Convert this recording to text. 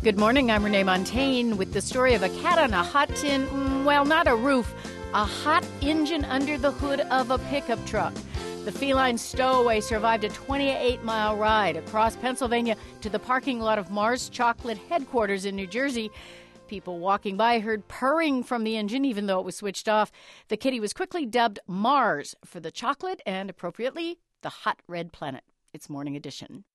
Good morning, I'm Renee Montaigne with the story of a cat on a hot tin, well, not a roof, a hot engine under the hood of a pickup truck. The feline stowaway survived a 28-mile ride across Pennsylvania to the parking lot of Mars Chocolate headquarters in New Jersey. People walking by heard purring from the engine, even though it was switched off. The kitty was quickly dubbed Mars for the chocolate and, appropriately, the hot red planet. It's Morning Edition.